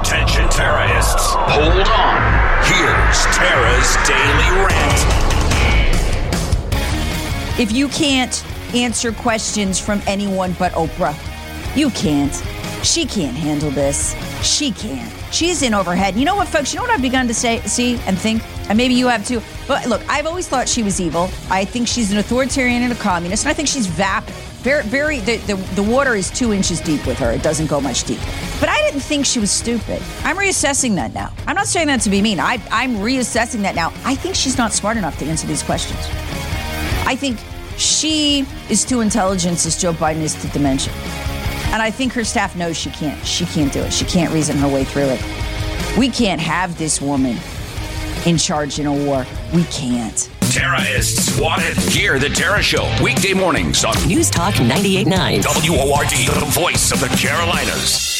Attention terrorists, hold on. Here's Tara's Daily Rant. If you can't answer questions from anyone but Oprah, you can't. She can't handle this. She can't. She's in over her head. You know what, folks? You know what I've begun to see and think? And maybe you have too. But look, I've always thought she was evil. I think she's an authoritarian and a communist. And I think she's vapid. The water is 2 inches deep with her. It doesn't go much deeper. But I didn't think she was stupid. I'm reassessing that now. I'm not saying that to be mean. I'm reassessing that now. I think she's not smart enough to answer these questions. I think she is to intelligence as Joe Biden is to dementia. And I think her staff knows she can't. She can't do it. She can't reason her way through it. We can't have this woman in charge in a war. We can't. Tara is swatted. Hear the Tara Show weekday mornings on News Talk 98.9 WORD, the voice of the Carolinas.